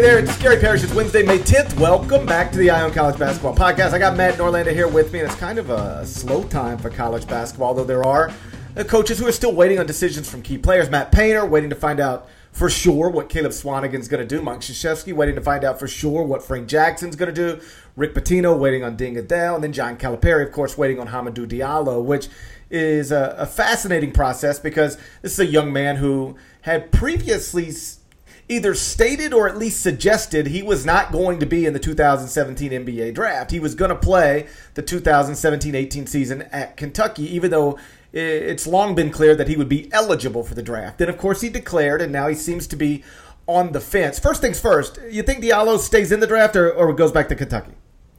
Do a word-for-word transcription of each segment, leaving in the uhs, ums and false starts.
there, it's Gary Parrish. It's Wednesday, May tenth. Welcome back to the Eye on College Basketball Podcast. I got Matt Norlander here with me, and it's kind of a slow time for college basketball, though there are coaches who are still waiting on decisions from key players. Matt Painter waiting to find out for sure what Caleb Swanigan's going to do. Mike Krzyzewski waiting to find out for sure what Frank Jackson's going to do. Rick Pitino waiting on Deng Adel. And then John Calipari, of course, waiting on Hamidou Diallo, which is a, a fascinating process because this is a young man who had previously either stated or at least suggested he was not going to be in the two thousand seventeen N B A draft. He was going to play the two thousand seventeen eighteen season at Kentucky, even though it's long been clear that he would be eligible for the draft. Then, of course, he declared, and now he seems to be on the fence. First things first, you think Diallo stays in the draft or, or goes back to Kentucky?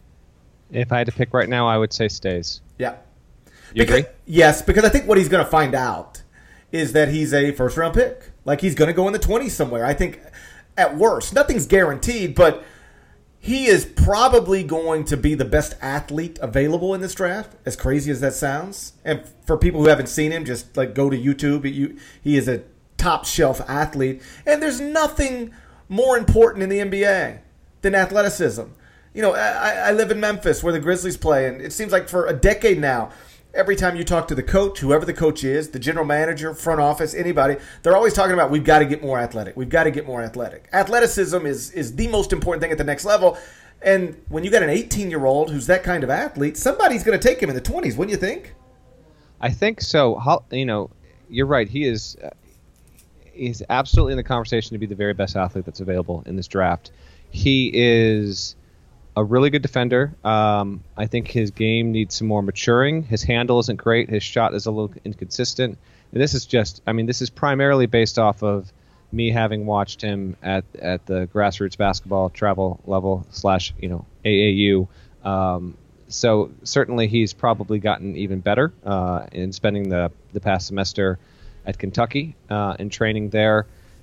If I had to pick right now, I would say stays. Yeah. You because, agree? Yes, because I think what he's going to find out is that he's a first-round pick. Like, he's going to go in the twenties somewhere. I think, at worst, nothing's guaranteed, but he is probably going to be the best athlete available in this draft, as crazy as that sounds. And for people who haven't seen him, just, like, go to YouTube. He, he is a top-shelf athlete. And there's nothing more important in the N B A than athleticism. You know, I, I live in Memphis where the Grizzlies play, and it seems like for a decade now, every time you talk to the coach, whoever the coach is, the general manager, front office, anybody, they're always talking about we've got to get more athletic. We've got to get more athletic. Athleticism is is the most important thing at the next level. And when you got an eighteen-year-old who's that kind of athlete, somebody's going to take him in the twenties, wouldn't you think? I think so. How, you know, you're right. He is uh, he's absolutely in the conversation to be the very best athlete that's available in this draft. He is a really good defender. Um, I think his game needs some more maturing. His handle isn't great. His shot is a little inconsistent. And this is just, I mean, this is primarily based off of me having watched him at, at the grassroots basketball travel level slash, you know, A A U. Um, so certainly he's probably gotten even better uh, in spending the, the past semester at Kentucky uh, and training there.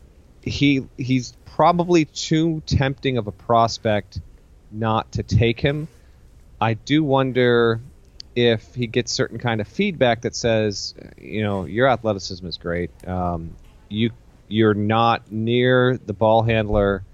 He He's probably too tempting of a prospect not to take him. I do wonder if he gets certain kind of feedback that says, you know, your athleticism is great. Um, you you're not near the ball handler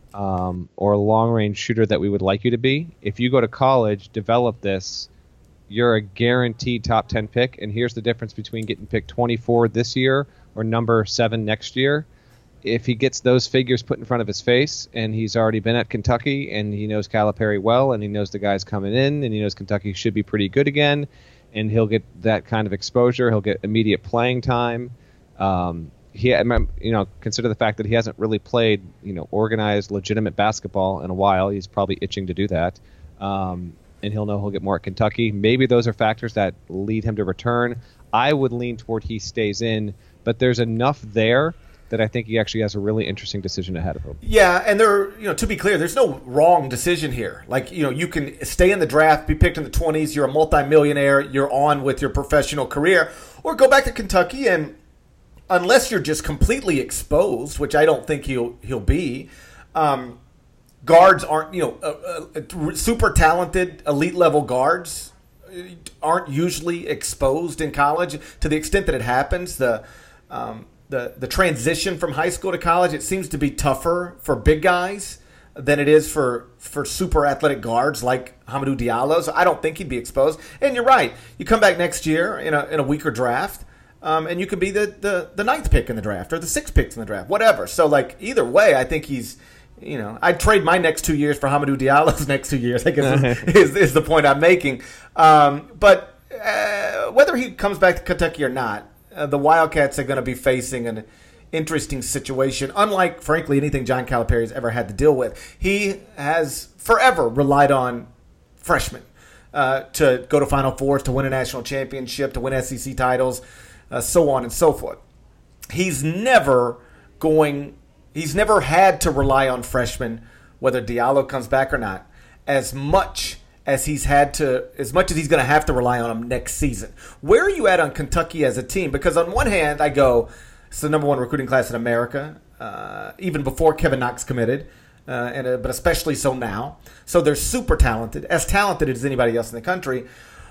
um, or long range shooter that we would like you to be. If you go to college, develop this, you're a guaranteed top ten pick. And here's the difference between getting picked twenty-four this year or number seven next year. If he gets those figures put in front of his face and he's already been at Kentucky and he knows Calipari well and he knows the guys coming in and he knows Kentucky should be pretty good again and he'll get that kind of exposure, he'll get immediate playing time. Um, he, you know, consider the fact that he hasn't really played, you know, organized, legitimate basketball in a while. He's probably itching to do that. Um, and he'll know he'll get more at Kentucky. Maybe those are factors that lead him to return. I would lean toward he stays in, but there's enough there that I think he actually has a really interesting decision ahead of him. Yeah, and there, you know, to be clear, there's no wrong decision here. Like, you know, you can stay in the draft, be picked in the twenties, you're a multimillionaire, you're on with your professional career, or go back to Kentucky and unless you're just completely exposed, which I don't think he'll he'll be, um, guards aren't, you know, uh, uh, super talented elite level guards aren't usually exposed in college to the extent that it happens. The um, The, the transition from high school to college, it seems to be tougher for big guys than it is for, for super athletic guards like Hamidou Diallo. So I don't think he'd be exposed. And you're right. You come back next year in a in a weaker draft, um, and you could be the, the, the ninth pick in the draft or the sixth pick in the draft, whatever. So, like, either way, I think he's, you know, I'd trade my next two years for Hamidou Diallo's next two years, I guess is, is, is the point I'm making. Um, but uh, whether he comes back to Kentucky or not, Uh, the Wildcats are going to be facing an interesting situation, unlike, frankly, anything John Calipari has ever had to deal with. He has forever relied on freshmen uh, to go to Final Fours, to win a national championship, to win S E C titles, uh, so on and so forth. He's never going – he's never had to rely on freshmen, whether Diallo comes back or not, as much – as he's had to, as much as he's going to have to rely on him next season. Where are you at on Kentucky as a team? Because on one hand, I go, it's the number one recruiting class in America, uh, even before Kevin Knox committed, uh, and uh, but especially so now. So they're super talented, as talented as anybody else in the country.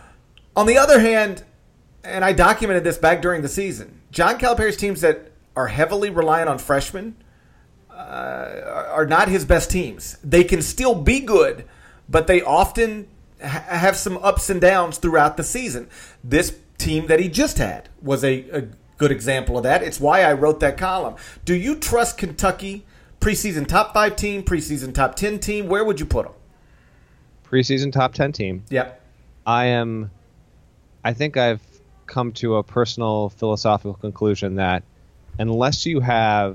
On the other hand, and I documented this back during the season, John Calipari's teams that are heavily reliant on freshmen uh, are not his best teams. They can still be good, but they often ha- have some ups and downs throughout the season. This team that he just had was a, a good example of that. It's why I wrote that column. Do you trust Kentucky, preseason top five team, preseason top ten team? Where would you put them? Preseason top ten team. Yep. I am. I think I've come to a personal philosophical conclusion that unless you have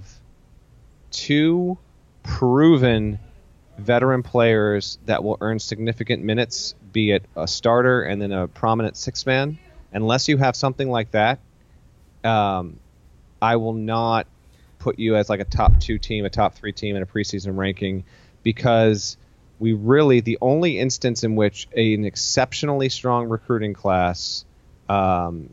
two proven veteran players that will earn significant minutes, be it a starter and then a prominent six-man, unless you have something like that, um, I will not put you as like a top two team, a top three team in a preseason ranking, because we really, the only instance in which a, an exceptionally strong recruiting class, um,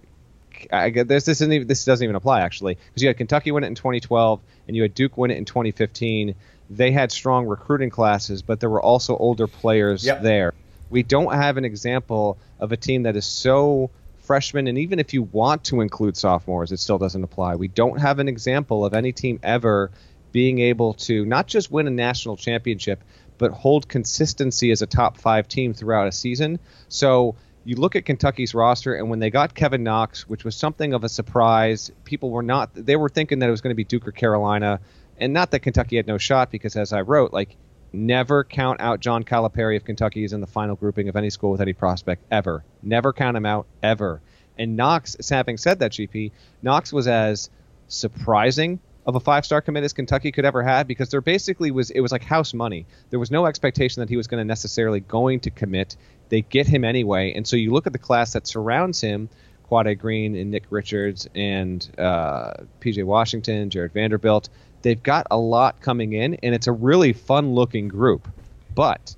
I get this. This isn't even, this doesn't even apply actually, because you had Kentucky win it in twenty twelve and you had Duke win it in twenty fifteen. They had strong recruiting classes, but there were also older players yep. there. We don't have an example of a team that is so freshman, and even if you want to include sophomores, it still doesn't apply. We don't have an example of any team ever being able to not just win a national championship, but hold consistency as a top five team throughout a season. So you look at Kentucky's roster, and when they got Kevin Knox, which was something of a surprise, people were not, they were thinking that it was going to be Duke or Carolina, and not that Kentucky had no shot, because as I wrote, like, never count out John Calipari if Kentucky is in the final grouping of any school with any prospect, ever. Never count him out, ever. And Knox, having said that, G P, Knox was as surprising of a five-star commit as Kentucky could ever have, because there basically was, it was like house money. There was no expectation that he was going to necessarily going to commit. They get him anyway. And so you look at the class that surrounds him, Quade Green and Nick Richards and uh, P J Washington, Jared Vanderbilt. They've got a lot coming in, and it's a really fun-looking group. But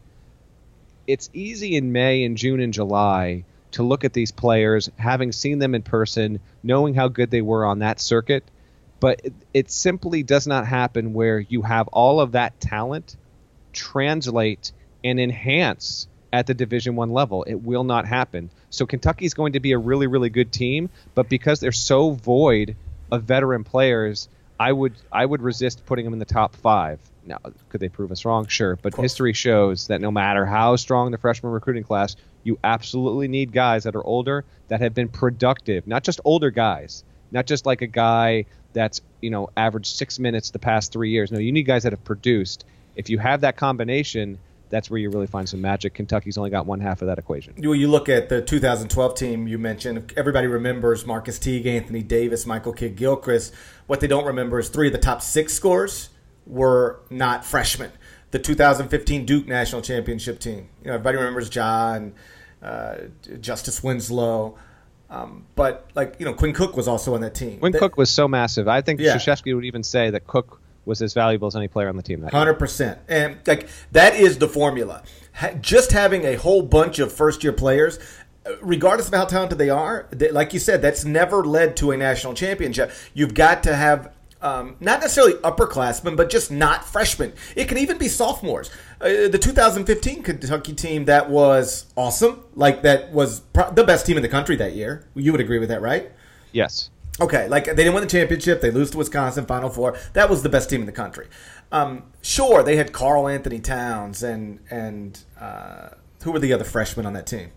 it's easy in May and June and July to look at these players, having seen them in person, knowing how good they were on that circuit. But it, it simply does not happen where you have all of that talent translate and enhance at the Division One level. It will not happen. So Kentucky's going to be a really, really good team, but because they're so void of veteran players, I would I would resist putting them in the top five. Now, could they prove us wrong? Sure, but history shows that no matter how strong the freshman recruiting class, you absolutely need guys that are older that have been productive, not just older guys, not just like a guy that's, you know, averaged six minutes the past three years. No, you need guys that have produced. If you have that combination, that's where you really find some magic. Kentucky's only got one half of that equation. Well, you look at the two thousand twelve team you mentioned. Everybody remembers Marcus Teague, Anthony Davis, Michael Kidd-Gilchrist. What they don't remember is three of the top six scorers were not freshmen. The two thousand fifteen Duke National Championship team. You know, everybody remembers Ja and uh, Justice Winslow. Um, but, like, you know, Quinn Cook was also on that team. Quinn that, Cook was so massive. I think yeah. Krzyzewski would even say that Cook was as valuable as any player on the team that one hundred percent. And, like, that is the formula. Ha- just having a whole bunch of first-year players, regardless of how talented they are, they, like you said, that's never led to a national championship. You've got to have um, not necessarily upperclassmen, but just not freshmen. It can even be sophomores. Uh, the two thousand fifteen Kentucky team that was awesome, like that was pro- the best team in the country that year. You would agree with that, right? Yes. Okay, like they didn't win the championship. They lose to Wisconsin, Final Four. That was the best team in the country. Um, sure, they had Karl Anthony Towns and and uh, who were the other freshmen on that team?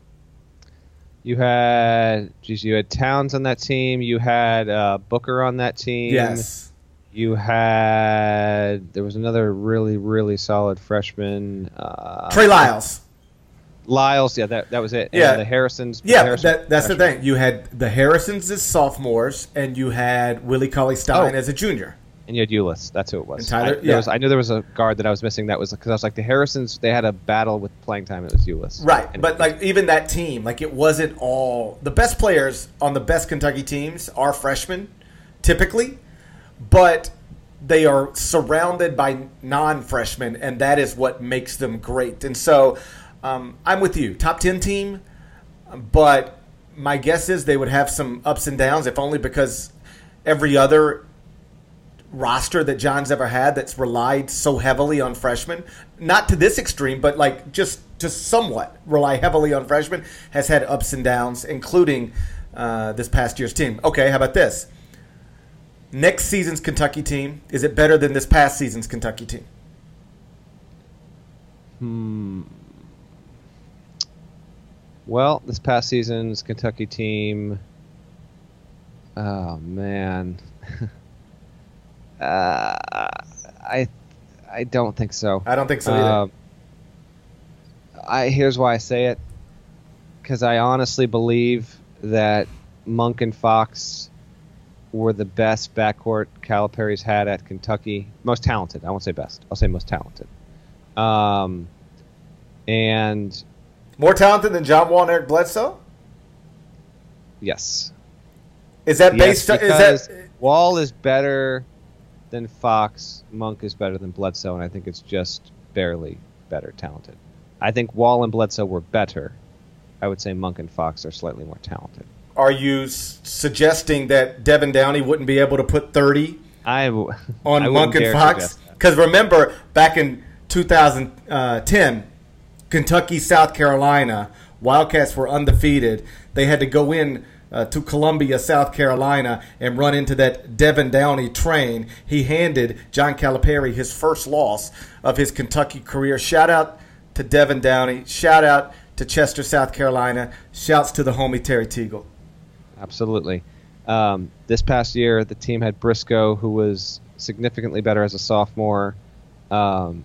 You had, geez, you had Towns on that team. You had uh, Booker on that team. Yes. You had, there was another really, really solid freshman. Uh, Trey Lyles. Lyles, yeah, that that was it. Yeah, and the Harrisons. Yeah, Harrison that, that's freshman. the thing. You had the Harrisons as sophomores, and you had Willie Cauley-Stein Oh. as a junior. And you had Ulis. That's who it was. And Tyler- I, there yeah. was, I knew there was a guard that I was missing. That was because I was like, the Harrisons, they had a battle with playing time. It was Ulis. Right, And but like even that team, like it wasn't all the best players on the best Kentucky teams are freshmen, typically, but they are surrounded by non-freshmen, and that is what makes them great. And so, um, I'm with you, top ten team, but my guess is they would have some ups and downs, if only because every other roster that John's ever had that's relied so heavily on freshmen, not to this extreme, but like just just somewhat rely heavily on freshmen, has had ups and downs, including uh, this past year's team. Okay, how about this? next season's Kentucky team, is it better than this past season's Kentucky team? Hmm. Well, this past season's Kentucky team. Oh man. uh, I I don't think so. I don't think so either. Uh, I here's why I say it. Because I honestly believe that Monk and Fox were the best backcourt Calipari's had at Kentucky. Most talented. I won't say best. I'll say most talented. Um, and more talented than John Wall and Eric Bledsoe? Yes. Is that yes, based on... Because is that Wall is better than Fox. Monk is better than Bledsoe, and I think it's just barely better talented. I think Wall and Bledsoe were better. I would say Monk and Fox are slightly more talented. Are you s- suggesting that Devin Downey wouldn't be able to put thirty I w- on I Monk and dare Fox? suggest that. Because remember, back in two thousand ten, Kentucky, South Carolina, Wildcats were undefeated. They had to go in uh, to Columbia, South Carolina, and run into that Devin Downey train. He handed John Calipari his first loss of his Kentucky career. Shout out to Devin Downey. Shout out to Chester, South Carolina. Shouts to the homie Terry Teagle. Absolutely. Um, this past year, the team had Briscoe, who was significantly better as a sophomore. Um,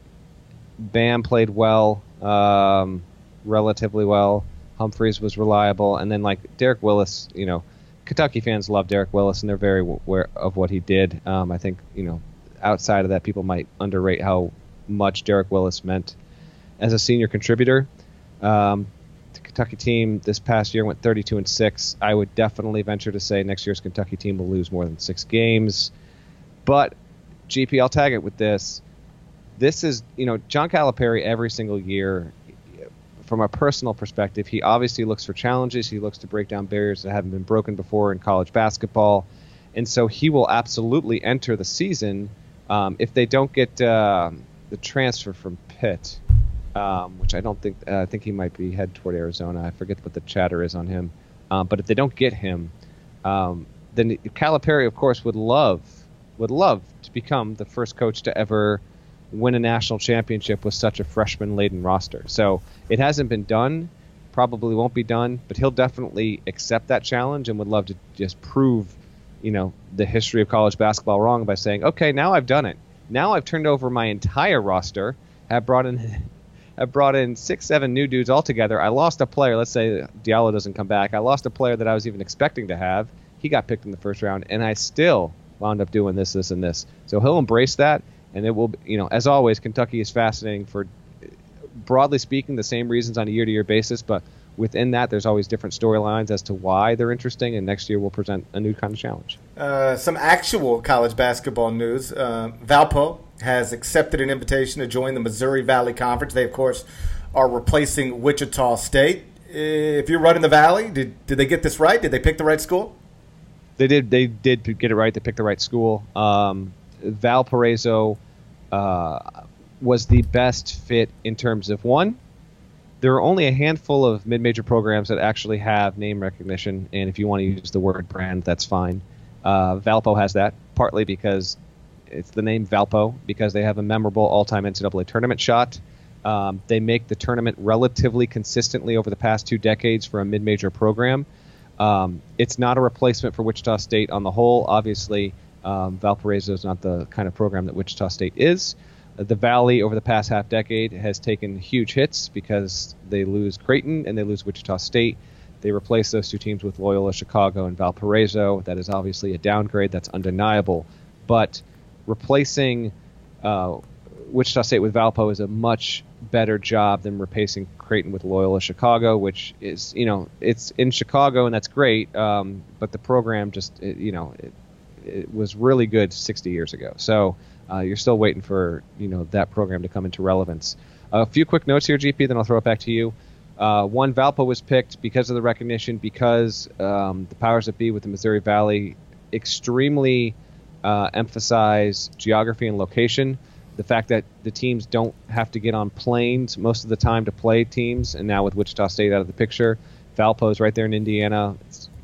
Bam played well, um, relatively well. Humphreys was reliable. And then, like, Derek Willis, you know, Kentucky fans love Derek Willis, and they're very aware of what he did. Um, I think, you know, outside of that, people might underrate how much Derek Willis meant as a senior contributor. Um, the Kentucky team this past year went thirty-two and six. I would definitely venture to say next year's Kentucky team will lose more than six games. But, G P, I'll tag it with this. This is, you know, John Calipari every single year, from a personal perspective, he obviously looks for challenges. He looks to break down barriers that haven't been broken before in college basketball. And so he will absolutely enter the season um, if they don't get uh, the transfer from Pitt. Um, which I don't think uh, I think he might be head toward Arizona. I forget what the chatter is on him. Um, but if they don't get him, um, then Calipari, of course, would love would love to become the first coach to ever win a national championship with such a freshman-laden roster. So it hasn't been done, probably won't be done, but he'll definitely accept that challenge and would love to just prove, you know, the history of college basketball wrong by saying, okay, now I've done it. Now I've turned over my entire roster, have brought in I brought in six, seven new dudes altogether. I lost a player. Let's say Diallo doesn't come back. I lost a player that I was even expecting to have. He got picked in the first round, and I still wound up doing this, this, and this. So he'll embrace that, and it will, you know, as always, Kentucky is fascinating for, broadly speaking, the same reasons on a year-to-year basis, but within that, there's always different storylines as to why they're interesting, and next year we'll present a new kind of challenge. Uh, some actual college basketball news. Uh, Valpo has accepted an invitation to join the Missouri Valley Conference. They, of course, are replacing Wichita State. If you're running the Valley, did did they get this right? Did they pick the right school? They did. They did get it right. They picked the right school. Um, Valparaiso uh, was the best fit in terms of, one, there are only a handful of mid-major programs that actually have name recognition, and if you want to use the word brand, that's fine. Uh, Valpo has that, partly because it's the name Valpo, because they have a memorable all-time N C double A tournament shot. Um, they make the tournament relatively consistently over the past two decades for a mid-major program. Um, it's not a replacement for Wichita State on the whole. Obviously, um, Valparaiso is not the kind of program that Wichita State is. The Valley, over the past half decade, has taken huge hits because they lose Creighton and they lose Wichita State. They replace those two teams with Loyola Chicago and Valparaiso. That is obviously a downgrade. That's undeniable. But replacing uh, Wichita State with Valpo is a much better job than replacing Creighton with Loyola Chicago, which is, you know, it's in Chicago and that's great. Um, but the program just, it, you know, it, it was really good sixty years ago. So uh, you're still waiting for, you know, that program to come into relevance. A few quick notes here, G P, then I'll throw it back to you. Uh, one, Valpo was picked because of the recognition, because um, the powers that be with the Missouri Valley extremely uh, emphasize geography and location. The fact that the teams don't have to get on planes most of the time to play teams, and now with Wichita State out of the picture, Valpo's right there in Indiana. It's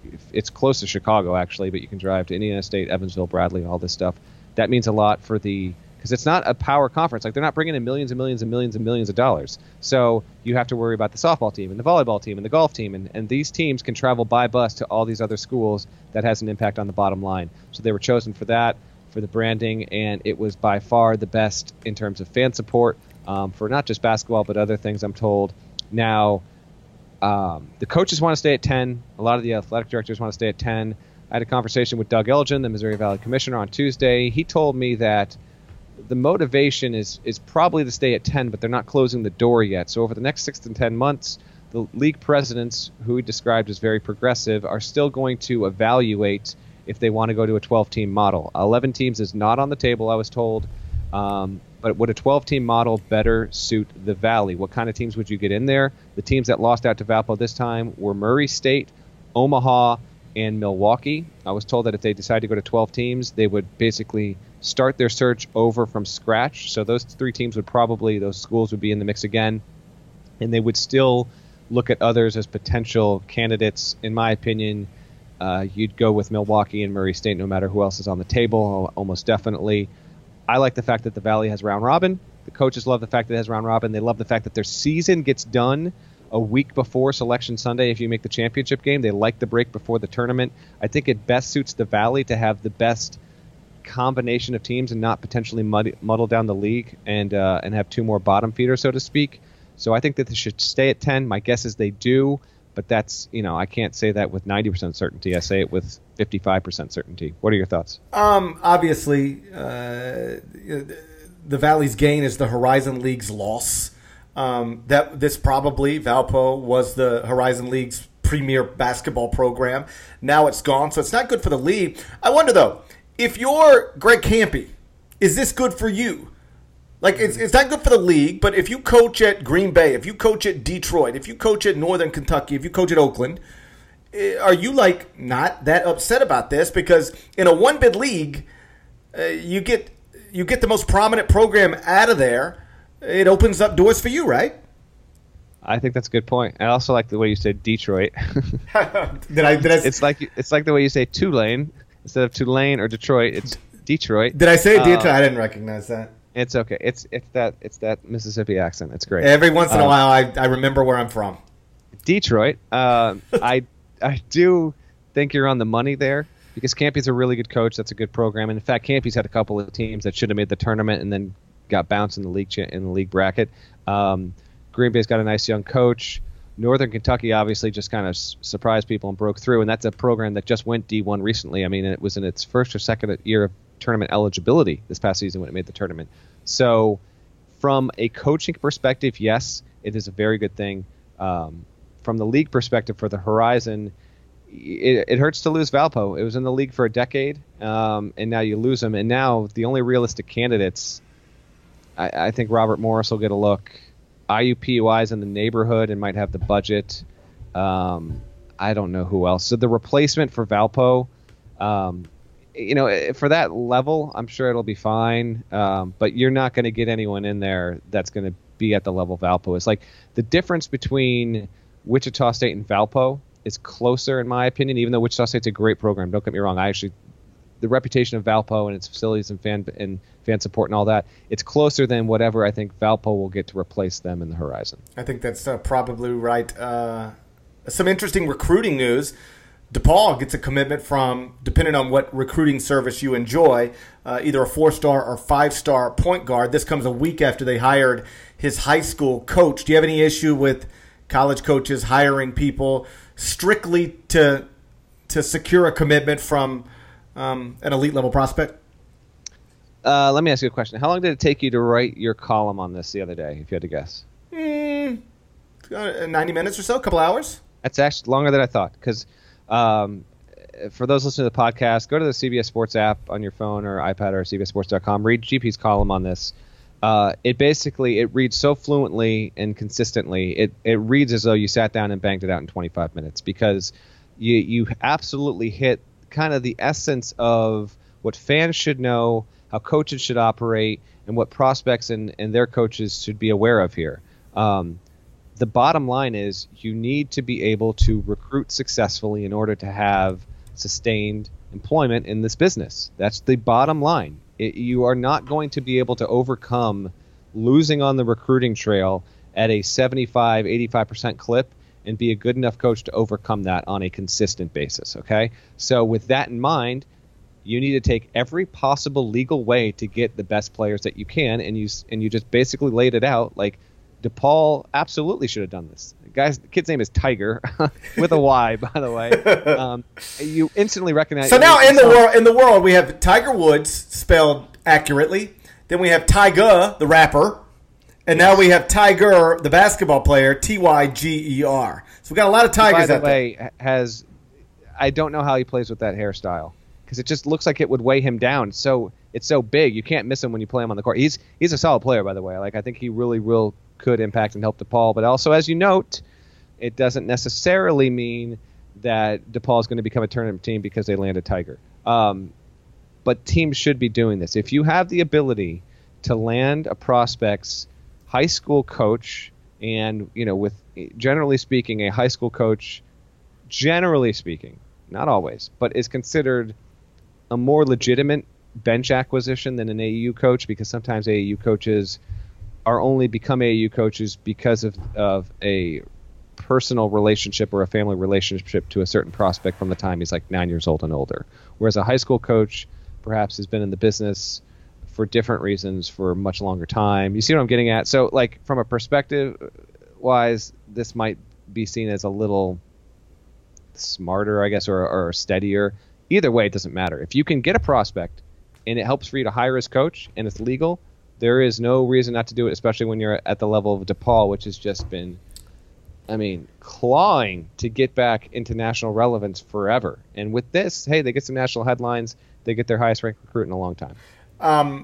it's close to Chicago actually, but you can drive to Indiana State, Evansville, Bradley, all this stuff. That means a lot for the because it's not a power conference. Like they're not bringing in millions and millions and millions and millions of dollars. So you have to worry about the softball team and the volleyball team and the golf team. And, and these teams can travel by bus to all these other schools. That has an impact on the bottom line. So they were chosen for that, for the branding, and it was by far the best in terms of fan support um, for not just basketball but other things, I'm told. Now, um, the coaches want to stay at ten. A lot of the athletic directors want to stay at ten. I had a conversation with Doug Elgin, the Missouri Valley Commissioner, on Tuesday. He told me that the motivation is is probably to stay at ten, but they're not closing the door yet. So over the next six to ten months, the league presidents, who he described as very progressive, are still going to evaluate if they want to go to a twelve-team model. eleven teams is not on the table, I was told. Um, but would a twelve-team model better suit the Valley? What kind of teams would you get in there? The teams that lost out to Valpo this time were Murray State, Omaha, and Milwaukee. I was told that if they decide to go to twelve teams, they would basically start their search over from scratch. So those three teams would probably, those schools would be in the mix again, and they would still look at others as potential candidates. In my opinion, uh, you'd go with Milwaukee and Murray State no matter who else is on the table, almost definitely. I like the fact that the Valley has round robin. The coaches love the fact that it has round robin. They love the fact that their season gets done a week before Selection Sunday if you make the championship game. They like the break before the tournament. I think it best suits the Valley to have the best combination of teams and not potentially mud- muddle down the league and uh, and have two more bottom feeders, so to speak. So I think that they should stay at ten. My guess is they do, but that's, you know, I can't say that with ninety percent certainty. I say it with fifty-five percent certainty. What are your thoughts? Um, obviously, uh, the Valley's gain is the Horizon League's loss. Um, that this probably, Valpo was the Horizon League's premier basketball program. Now it's gone, so it's not good for the league. I wonder, though, if you're Greg Kampe, is this good for you? Like, it's it's not good for the league, but if you coach at Green Bay, if you coach at Detroit, if you coach at Northern Kentucky, if you coach at Oakland, are you, like, not that upset about this? Because in a one-bid league, uh, you get you get the most prominent program out of there. It opens up doors for you, right? I think that's a good point. I also like the way you said Detroit. did I? Did I? It's like it's like the way you say Tulane instead of Tulane or Detroit. It's Detroit. Did I say Detroit? Um, I didn't recognize that. It's okay. It's it's that it's that Mississippi accent. It's great. Every once in um, a while, I, I remember where I'm from. Detroit. Uh, I I do think you're on the money there because Kampe's a really good coach. That's a good program. And in fact, Kampe's had a couple of teams that should have made the tournament and then got bounced in the league cha- in the league bracket. Um, Green Bay's got a nice young coach. Northern Kentucky obviously just kind of s- surprised people and broke through, and that's a program that just went D one recently. I mean, it was in its first or second year of tournament eligibility this past season when it made the tournament. So from a coaching perspective, yes, it is a very good thing. Um, from the league perspective for the Horizon, it, it hurts to lose Valpo. It was in the league for a decade, um, and now you lose them. And now the only realistic candidates, I, I think Robert Morris will get a look. I U P U I is in the neighborhood and might have the budget. Um, I don't know who else. So the replacement for Valpo, um, you know, for that level, I'm sure it'll be fine. Um, but you're not going to get anyone in there that's going to be at the level Valpo is. Like the difference between Wichita State and Valpo is closer, in my opinion. Even though Wichita State's a great program, don't get me wrong. I actually, the reputation of Valpo and its facilities and fan and fan support and all that, it's closer than whatever I think Valpo will get to replace them in the Horizon. I think that's uh, probably right. Uh, some interesting recruiting news. DePaul gets a commitment from, depending on what recruiting service you enjoy, uh, either a four-star or five-star point guard. This comes a week after they hired his high school coach. Do you have any issue with college coaches hiring people strictly to to secure a commitment from um, an elite-level prospect? Uh, let me ask you a question. How long did it take you to write your column on this the other day, if you had to guess? Mm, ninety minutes or so, a couple hours. That's actually longer than I thought, because um, for those listening to the podcast, go to the C B S Sports app on your phone or iPad or C B S sports dot com. Read G P's column on this. Uh, it basically it reads so fluently and consistently. It it reads as though you sat down and banged it out in twenty-five minutes, because you you absolutely hit kind of the essence of what fans should know, how coaches should operate, and what prospects and, and their coaches should be aware of here. Um, the bottom line is you need to be able to recruit recruit successfully in order to have sustained employment in this business. That's the bottom line. It, you are not going to be able to overcome losing on the recruiting trail at a seventy-five, eighty-five percent clip and be a good enough coach to overcome that on a consistent basis, okay? So with that in mind, you need to take every possible legal way to get the best players that you can, and you and you just basically laid it out. Like, DePaul absolutely should have done this. The guy's the kid's name is Tiger, with a Y, by the way. Um, you instantly recognize. So now in the world, in the world, we have Tiger Woods spelled accurately. Then we have Tyga, the rapper, and now we have Tiger, the basketball player, T Y G E R. So we got a lot of Tigers by out the way, there. Has I don't know how he plays with that hairstyle, because it just looks like it would weigh him down. So it's so big, you can't miss him when you play him on the court. He's he's a solid player, by the way. Like, I think he really will could impact and help DePaul. But also, as you note, it doesn't necessarily mean that DePaul is going to become a tournament team because they landed Tiger. Um, but teams should be doing this. If you have the ability to land a prospect's high school coach, and, you know, with generally speaking, a high school coach, generally speaking, not always, but is considered a more legitimate bench acquisition than an A A U coach, because sometimes A A U coaches are only become A A U coaches because of, of a personal relationship or a family relationship to a certain prospect from the time he's like nine years old and older. Whereas a high school coach perhaps has been in the business for different reasons for a much longer time. You see what I'm getting at? So, like, from a perspective wise, this might be seen as a little smarter, I guess, or, or steadier. Either way, it doesn't matter. If you can get a prospect and it helps for you to hire his coach and it's legal, there is no reason not to do it, especially when you're at the level of DePaul, which has just been, I mean, clawing to get back into national relevance forever. And with this, hey, they get some national headlines. They get their highest ranked recruit in a long time. Um,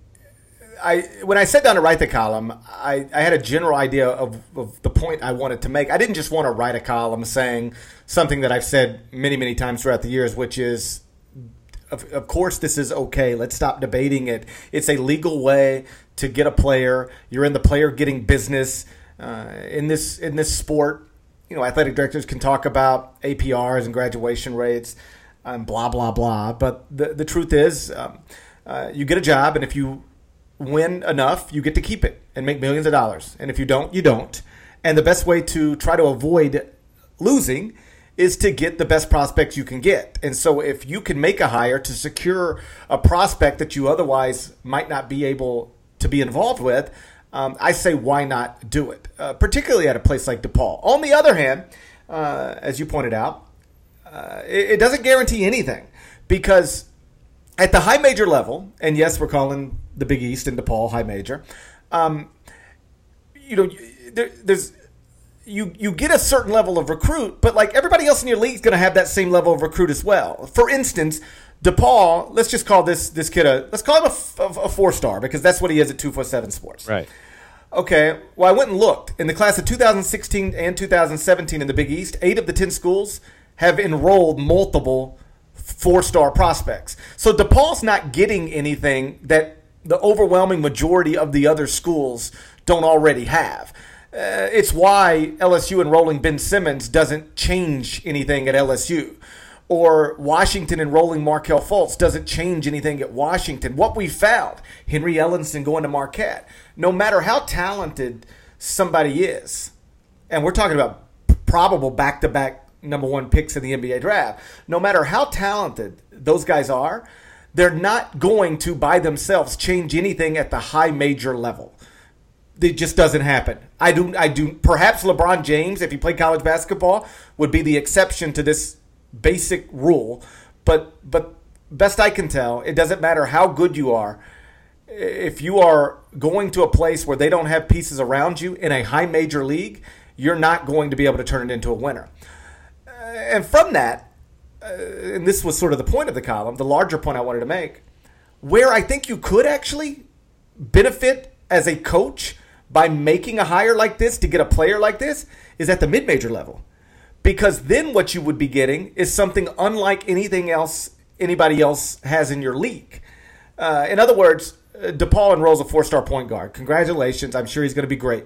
I when I sat down to write the column, I, I had a general idea of, of the point I wanted to make. I didn't just want to write a column saying something that I've said many, many times throughout the years, which is, of, of course, this is okay. Let's stop debating it. It's a legal way to get a player. You're in the player getting business. Uh, in this in this sport, you know, athletic directors can talk about A P Rs and graduation rates and blah, blah, blah. But the, the truth is, um, uh, you get a job, and if you win enough, you get to keep it and make millions of dollars. And if you don't, you don't. And the best way to try to avoid losing is to get the best prospects you can get. And so if you can make a hire to secure a prospect that you otherwise might not be able to be involved with, um, I say why not do it, uh, particularly at a place like DePaul. On the other hand, uh, as you pointed out, uh, it, it doesn't guarantee anything, because at the high major level, and yes, we're calling the Big East and DePaul high major, um, you know, there, there's you you get a certain level of recruit, but like everybody else in your league is going to have that same level of recruit as well. For instance, DePaul, let's just call this this kid a let's call him a, a, a four star, because that's what he is at two forty-seven Sports. Right. Okay. Well, I went and looked in the class of two thousand sixteen and two thousand seventeen in the Big East. Eight of the ten schools have enrolled multiple four-star prospects. So DePaul's not getting anything that the overwhelming majority of the other schools don't already have. Uh, it's why L S U enrolling Ben Simmons doesn't change anything at L S U. Or Washington enrolling Markelle Fultz doesn't change anything at Washington. What we found, Henry Ellenson going to Marquette, no matter how talented somebody is, and we're talking about probable back-to-back number one picks in the N B A draft, no matter how talented those guys are, they're not going to by themselves change anything at the high major level. It just doesn't happen. I do. I do. Perhaps LeBron James, if he played college basketball, would be the exception to this basic rule. But but best I can tell, it doesn't matter how good you are. If you are going to a place where they don't have pieces around you in a high major league, you're not going to be able to turn it into a winner. And from that, uh, and this was sort of the point of the column, the larger point I wanted to make, where I think you could actually benefit as a coach by making a hire like this to get a player like this is at the mid-major level. Because then what you would be getting is something unlike anything else anybody else has in your league. Uh, in other words, DePaul enrolls a four-star point guard. Congratulations. I'm sure he's going to be great.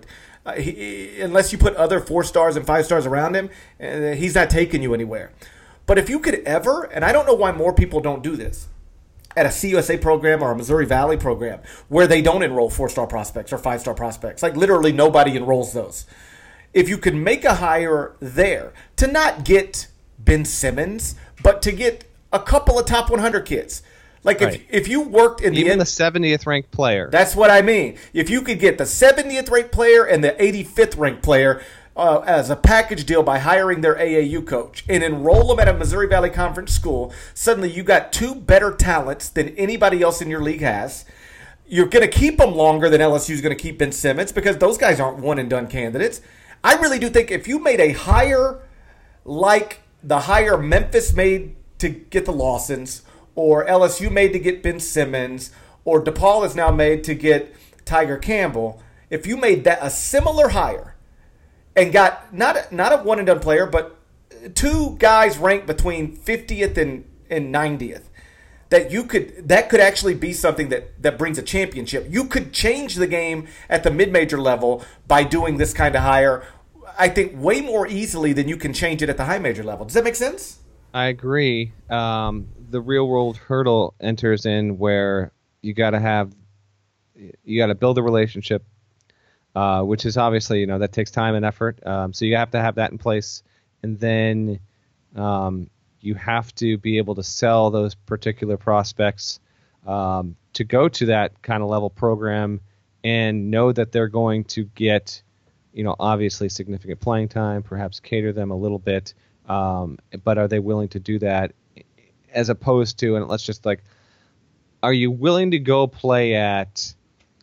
Uh, he, unless you put other four stars and five stars around him, uh, he's not taking you anywhere. But if you could ever, and I don't know why more people don't do this, at a C U S A program or a Missouri Valley program where they don't enroll four-star prospects or five-star prospects, like literally nobody enrolls those. If you could make a hire there to not get Ben Simmons, but to get a couple of top one hundred kids. Like right. if if you worked in the even the seventieth ranked player. That's what I mean. If you could get the seventieth ranked player and the eighty-fifth ranked player uh, as a package deal by hiring their A A U coach and enroll them at a Missouri Valley Conference school, suddenly you got two better talents than anybody else in your league has. You're going to keep them longer than L S U is going to keep Ben Simmons because those guys aren't one and done candidates. I really do think if you made a hire like the hire Memphis made to get the Lawsons, or L S U made to get Ben Simmons, or DePaul is now made to get Tiger Campbell, if you made that a similar hire and got not, not a one-and-done player, but two guys ranked between fiftieth and, and ninetieth, that you could that could actually be something that, that brings a championship. You could change the game at the mid-major level by doing this kind of hire, I think, way more easily than you can change it at the high-major level. Does that make sense? I agree. Um, the real world hurdle enters in where you got to have, you got to build a relationship, uh, which is obviously, you know, that takes time and effort. Um, so you have to have that in place. And then um, you have to be able to sell those particular prospects um, to go to that kind of level program and know that they're going to get, you know, obviously significant playing time, perhaps cater them a little bit. Um, but are they willing to do that as opposed to, and let's just like, are you willing to go play at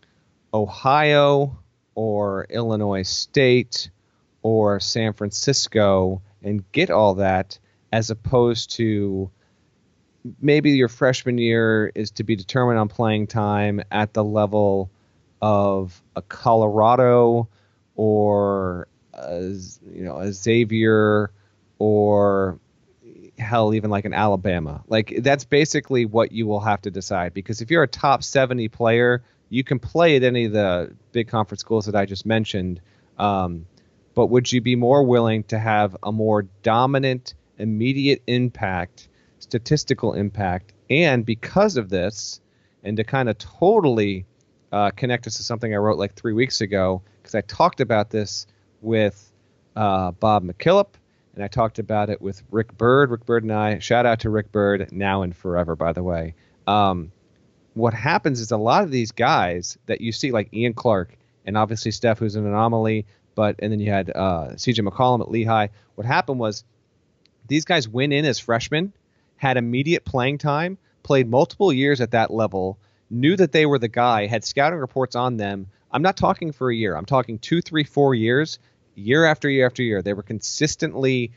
Ohio or Illinois State or San Francisco and get all that as opposed to maybe your freshman year is to be determined on playing time at the level of a Colorado or a, you know, a Xavier or hell, even like an Alabama. Like that's basically what you will have to decide, because if you're a top seventy player, you can play at any of the big conference schools that I just mentioned. Um, but would you be more willing to have a more dominant, immediate impact, statistical impact? And because of this, and to kind of totally uh, connect us to something I wrote like three weeks ago, because I talked about this with uh, Bob McKillop, and I talked about it with Rick Bird. Rick Bird and I, shout out to Rick Bird, now and forever, by the way. Um, what happens is a lot of these guys that you see, like Ian Clark, and obviously Steph, who's an anomaly, but and then you had uh, C J McCollum at Lehigh. What happened was these guys went in as freshmen, had immediate playing time, played multiple years at that level, knew that they were the guy, had scouting reports on them. I'm not talking for a year. I'm talking two, three, four years. Year after year after year, they were consistently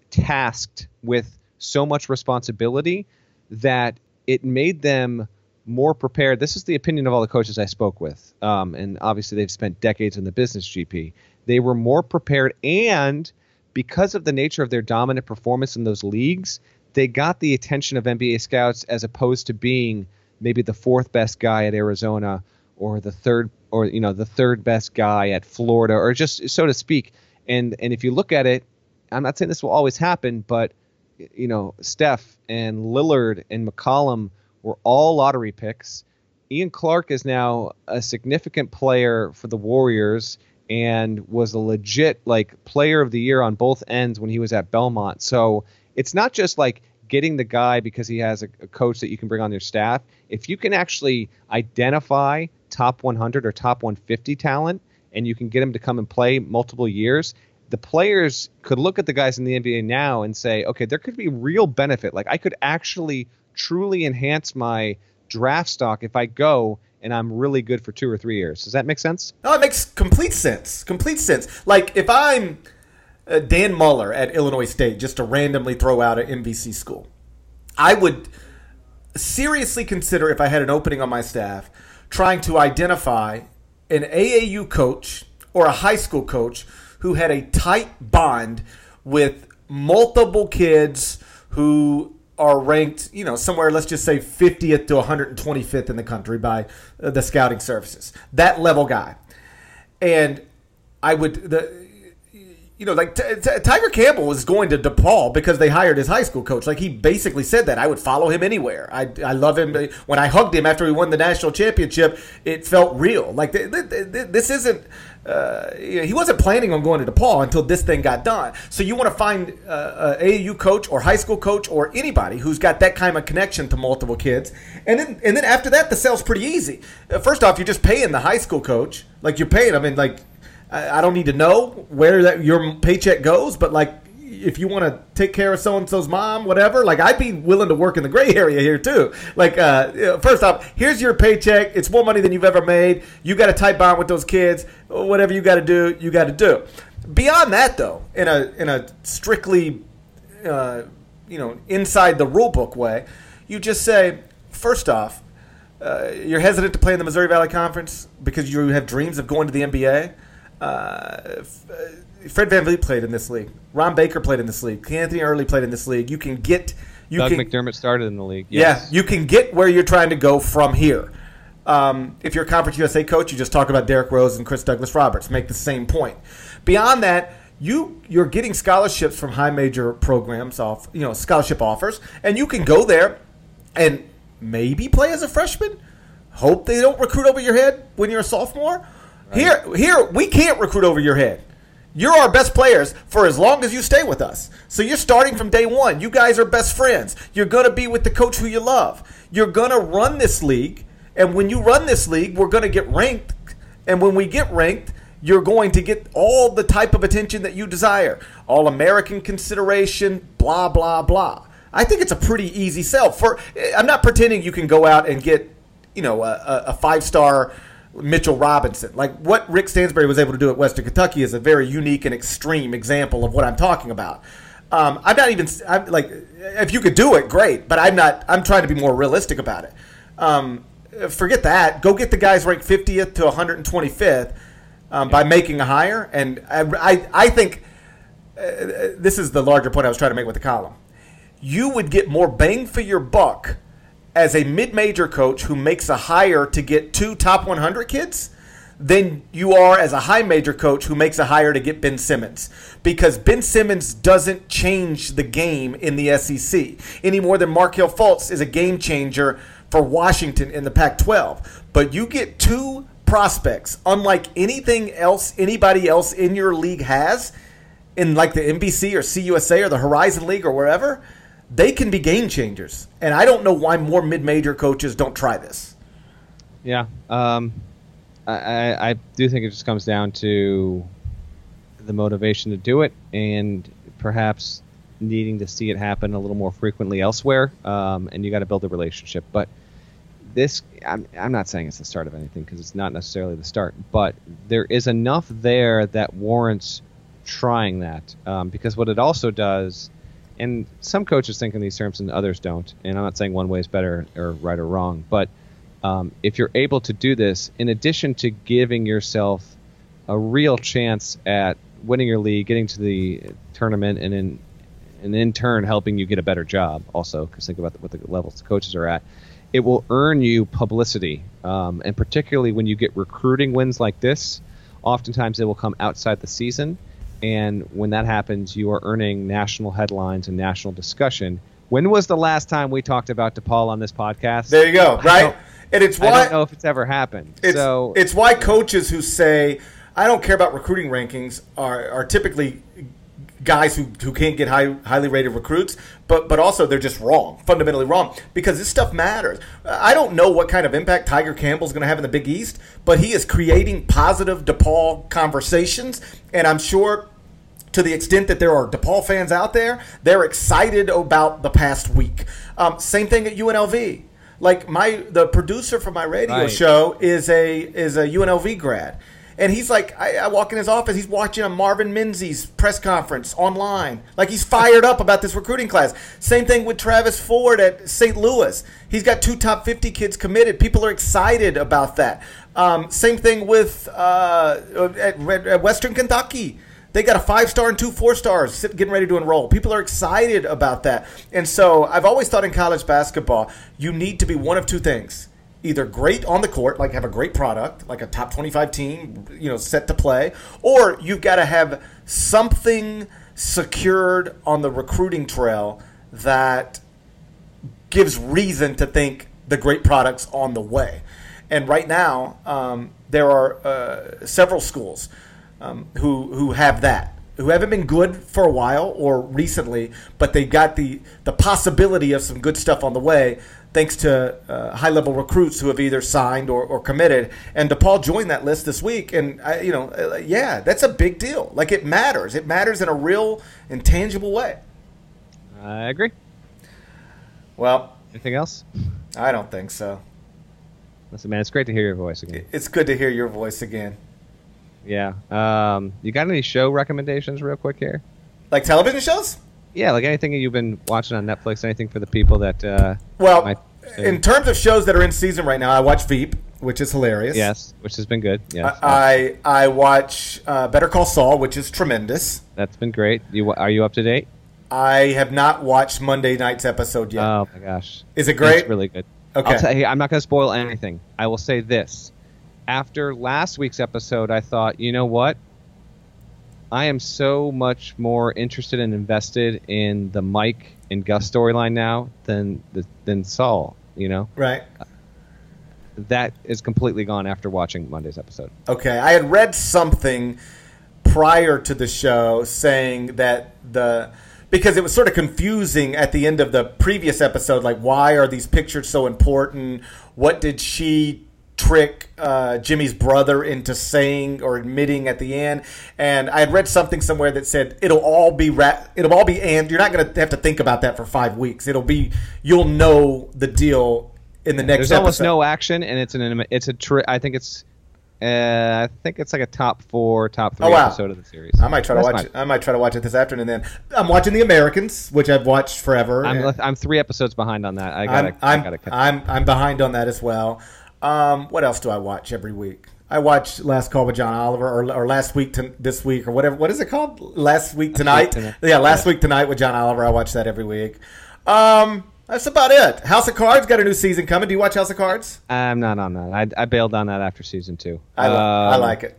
tasked with so much responsibility that it made them more prepared. This is the opinion of all the coaches I spoke with. Um, and obviously they've spent decades in the business G P. They were more prepared, and because of the nature of their dominant performance in those leagues, they got the attention of N B A scouts as opposed to being maybe the fourth best guy at Arizona or the third or, you know, the third best guy at Florida, or just so to speak. And, and if you look at it, I'm not saying this will always happen, but, you know, Steph and Lillard and McCollum were all lottery picks. Ian Clark is now a significant player for the Warriors and was a legit like player of the year on both ends when he was at Belmont. So it's not just like getting the guy because he has a, a coach that you can bring on your staff. If you can actually identify top one hundred or top one fifty talent and you can get him to come and play multiple years, the players could look at the guys in the N B A now and say, okay, there could be real benefit. Like I could actually truly enhance my draft stock if I go and I'm really good for two or three years. Does that make sense? No, it makes complete sense. Complete sense. Like if I'm uh, Dan Muller at Illinois State, just to randomly throw out an M V C school, I would seriously consider, if I had an opening on my staff, trying to identify an A A U coach or a high school coach who had a tight bond with multiple kids who are ranked, you know, somewhere, let's just say fiftieth to one hundred twenty-fifth in the country by uh, the scouting services. That level guy. And I would the. You know, like T- T- Tiger Campbell was going to DePaul because they hired his high school coach. Like, he basically said that. I would follow him anywhere. I, I love him. When I hugged him after he won the national championship, it felt real. Like, th- th- th- this isn't uh, – he wasn't planning on going to DePaul until this thing got done. So you want to find uh, a A A U coach or high school coach or anybody who's got that kind of connection to multiple kids. And then, and then after that, the sale's pretty easy. Uh, first off, you're just paying the high school coach. Like, you're paying them, and, like – I don't need to know where that your paycheck goes, but like if you want to take care of so and so's mom, whatever, like I'd be willing to work in the gray area here too. Like, uh, you know, first off, here's your paycheck. It's more money than you've ever made. You got a tight bond with those kids. Whatever you got to do, you got to do. Beyond that, though, in a in a strictly, uh, you know, inside the rule book way, you just say, first off, uh, you're hesitant to play in the Missouri Valley Conference because you have dreams of going to the N B A. Uh, Fred VanVleet played in this league. Ron Baker played in this league. Anthony Early played in this league. You can get. You Doug can, McDermott started in the league. Yes. Yeah, you can get where you're trying to go from here. Um, if you're a Conference U S A coach, you just talk about Derrick Rose and Chris Douglas Roberts. Make the same point. Beyond that, you you're getting scholarships from high major programs off, you know, scholarship offers, and you can go there and maybe play as a freshman. Hope they don't recruit over your head when you're a sophomore. Here, here we can't recruit over your head. You're our best players for as long as you stay with us. So you're starting from day one. You guys are best friends. You're going to be with the coach who you love. You're going to run this league. And when you run this league, we're going to get ranked. And when we get ranked, you're going to get all the type of attention that you desire. All-American consideration, blah, blah, blah. I think it's a pretty easy sell. For I'm not pretending you can go out and get, you know, a, a five-star Mitchell Robinson. Like what Rick Stansbury was able to do at Western Kentucky is a very unique and extreme example of what I'm talking about. Um, I'm not even I'm like if you could do it, great, but I'm not. I'm trying to be more realistic about it. Um, forget that. Go get the guys ranked fiftieth to one hundred twenty-fifth um, by making a hire. And I, I, I think uh, this is the larger point I was trying to make with the column. You would get more bang for your buck as a mid-major coach who makes a hire to get two top one hundred kids than you are as a high-major coach who makes a hire to get Ben Simmons. Because Ben Simmons doesn't change the game in the S E C any more than Markelle Fultz is a game changer for Washington in the Pac twelve. But you get two prospects, unlike anything else anybody else in your league has, in like the N B C or C U S A or the Horizon League or wherever, they can be game changers. And I don't know why more mid-major coaches don't try this. Yeah. Um, I, I do think it just comes down to the motivation to do it and perhaps needing to see it happen a little more frequently elsewhere. Um, and you got to build a relationship. But this, I'm, I'm not saying it's the start of anything because it's not necessarily the start. But there is enough there that warrants trying that. Um, because what it also does, and some coaches think in these terms and others don't, and I'm not saying one way is better or right or wrong, but um, if you're able to do this, in addition to giving yourself a real chance at winning your league, getting to the tournament, and in, and in turn helping you get a better job also, because think about what the levels the coaches are at, it will earn you publicity, um, and particularly when you get recruiting wins like this, oftentimes they will come outside the season. And when that happens, you are earning national headlines and national discussion. When was the last time we talked about DePaul on this podcast? There you go, right? And it's why I don't know if it's ever happened. It's, so it's why coaches who say, I don't care about recruiting rankings are, are typically guys who, who can't get high, highly rated recruits, but, but also they're just wrong, fundamentally wrong, because this stuff matters. I don't know what kind of impact Tiger Campbell's going to have in the Big East, but he is creating positive DePaul conversations, and I'm sure to the extent that there are DePaul fans out there, they're excited about the past week. Um, same thing at U N L V. Like my the producer for my radio right. show is a is a U N L V grad. And he's like, I, I walk in his office, he's watching a Marvin Menzies press conference online. Like he's fired up about this recruiting class. Same thing with Travis Ford at Saint Louis. He's got two top fifty kids committed. People are excited about that. Um, same thing with uh, at, at Western Kentucky. They got a five-star and two four-stars getting ready to enroll. People are excited about that. And so I've always thought in college basketball, you need to be one of two things. either great on the court, like have a great product, like a top twenty-five team, you know, set to play, or you've got to have something secured on the recruiting trail that gives reason to think the great product's on the way. And right now, um, there are uh, several schools um, who who have that, who haven't been good for a while or recently, but they got the the possibility of some good stuff on the way, thanks to uh, high-level recruits who have either signed or, or committed. And DePaul joined that list this week, and I, you know, uh, yeah, that's a big deal. Like, it matters. It matters in a real, intangible way. I agree. Well, anything else? I don't think so. Listen, man, it's great to hear your voice again. It's good to hear your voice again. Yeah. Um, you got any show recommendations real quick here? Like television shows? Yeah, like anything you've been watching on Netflix, anything for the people that uh, Well, might in terms of shows that are in season right now, I watch Veep, which is hilarious. Yes, which has been good. Yes. I I watch uh, Better Call Saul, which is tremendous. That's been great. You Are you up to date? I have not watched Monday night's episode yet. Oh, my gosh. Is it great? It's really good. Okay. I'll tell you, I'm not going to spoil anything. I will say this. After last week's episode, I thought, you know what? I am so much more interested and invested in the Mike and Gus storyline now than the, than Saul, you know? Right. That is completely gone after watching Monday's episode. Okay. I had read something prior to the show saying that the... Because it was sort of confusing at the end of the previous episode, like, why are these pictures so important? What did she trick uh, Jimmy's brother into saying or admitting at the end? And I had read something somewhere that said it'll all be ra- it'll all be, and you're not going to have to think about that for five weeks. It'll be, you'll know the deal in the next There's episode. almost no action, and it's an it's a tri- I think it's uh, I think it's like a top four, top three Oh, wow. episode of the series. I might try to That's watch fine. it. I might try to watch it this afternoon. Then I'm watching The Americans, which I've watched forever. I'm and I'm three episodes behind on that. I gotta I'm I'm, I gotta catch I'm I'm behind on that as well. Um, what else do I watch every week? I watch Last Call with John Oliver, or, or Last Week to this week, or whatever. What is it called? Last Week Tonight. Tonight. Yeah, Last Yeah. Week Tonight with John Oliver. I watch that every week. Um, that's about it. House of Cards got a new season coming. Do you watch House of Cards? I'm not on that. I, I bailed on that after season two. I, li- I Um, like it.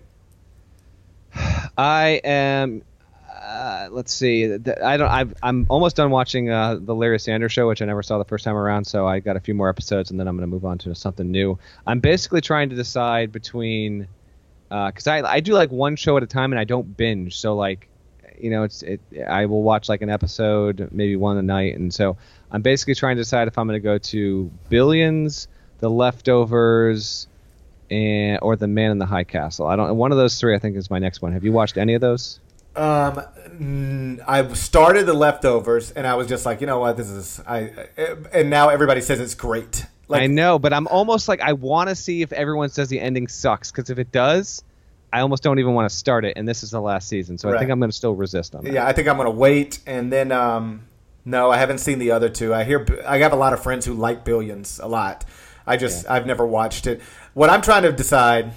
I am. Uh, let's see. th- I don't. I've, I'm almost done watching uh, the Larry Sanders Show, which I never saw the first time around. So I got a few more episodes, and then I'm going to move on to something new. I'm basically trying to decide between because I I do like one show at a time, and I don't binge. So like, you know, it's it. I will watch like an episode, maybe one a night, and so I'm basically trying to decide if I'm going to go to Billions, The Leftovers, and or The Man in the High Castle. I don't. One of those three, I think, is my next one. Have you watched any of those? Um, mm, I started The Leftovers, and I was just like, you know what, this is I, I and now everybody says it's great. Like, I know, but I'm almost like I want to see if everyone says the ending sucks, because if it does, I almost don't even want to start it, and this is the last season, so I Right. think I'm going to still resist on that. Yeah, I think I'm going to wait, and then um, no, I haven't seen the other two. I hear I have a lot of friends who like Billions a lot. I just Yeah. I've never watched it. What I'm trying to decide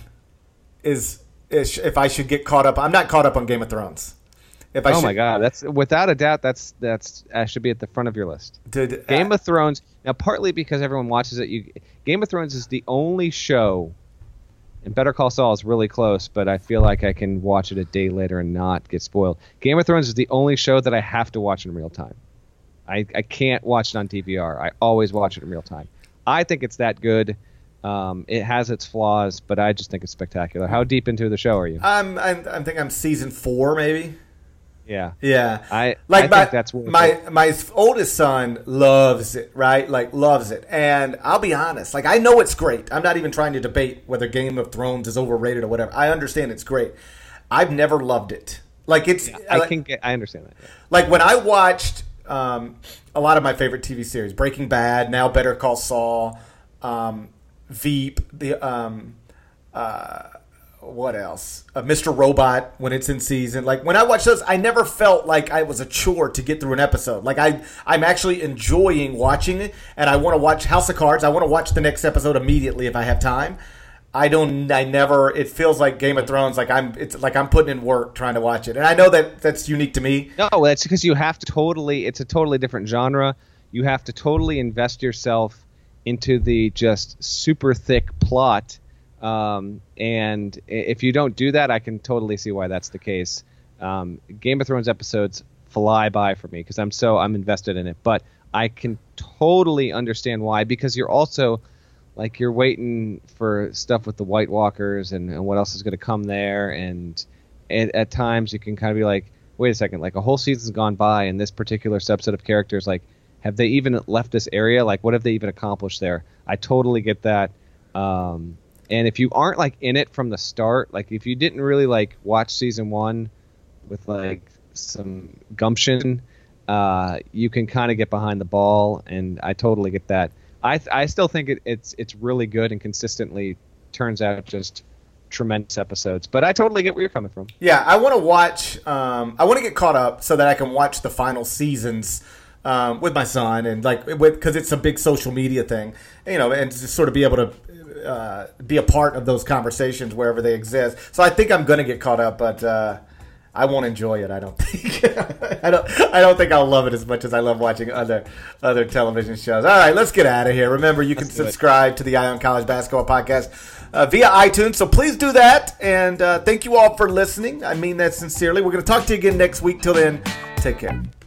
is, is if I should get caught up. I'm not caught up on Game of Thrones. If I Oh should, my god, that's without a doubt that's that's uh, should be at the front of your list. Did, Game uh, of Thrones. Now, partly because everyone watches it, you Game of Thrones is the only show, and Better Call Saul is really close, but I feel like I can watch it a day later and not get spoiled. Game of Thrones is the only show that I have to watch in real time. I, I can't watch it on D V R. I always watch it in real time. I think it's that good. Um, it has its flaws, but I just think it's spectacular. How deep into the show are you? I'm, I'm I think I'm season four maybe. Yeah. Yeah, I- like I my think that's worth my it. my oldest son loves it, right? Like loves it, and I'll be honest, like I know it's great. I'm not even trying to debate whether Game of Thrones is overrated or whatever. I understand it's great. I've never loved it. Like it's I like, can get. I understand that. Yeah. like when I watched um, a lot of my favorite T V series, Breaking Bad, now Better Call Saul, um, Veep, the um, uh, what else? Uh, Mister Robot when it's in season. Like when I watch those, I never felt like I was a chore to get through an episode. Like I, I'm actually enjoying watching it, and I want to watch House of Cards. I want to watch the next episode immediately if I have time. I don't. I never. It feels like Game of Thrones. Like I'm. It's like I'm putting in work trying to watch it, and I know that that's unique to me. No, that's because you have to totally. It's a totally different genre. You have to totally invest yourself into the just super thick plot. Um, and if you don't do that, I can totally see why that's the case. Um, Game of Thrones episodes fly by for me because I'm so I'm invested in it. But I can totally understand why, because you're also like you're waiting for stuff with the White Walkers and, and what else is going to come there. And, and at times you can kind of be like, wait a second, like a whole season's gone by and this particular subset of characters, like, have they even left this area? Like, what have they even accomplished there? I totally get that. Um, And if you aren't like in it from the start, like if you didn't really like watch season one with like some gumption, uh, you can kind of get behind the ball, and I totally get that. I I still think it, it's it's really good and consistently turns out just tremendous episodes. But I totally get where you're coming from. Yeah, I want to watch. Um, I want to get caught up so that I can watch the final seasons um, with my son, and like because it's a big social media thing, you know, and just sort of be able to. Uh, be a part of those conversations wherever they exist. So I think I'm going to get caught up, but uh, I won't enjoy it. I don't think. I don't. I don't think I'll love it as much as I love watching other other television shows. All right, let's get out of here. Remember, you can subscribe to the Eye on College Basketball Podcast uh, via iTunes. So please do that, and uh, thank you all for listening. I mean that sincerely. We're going to talk to you again next week. Till then, take care.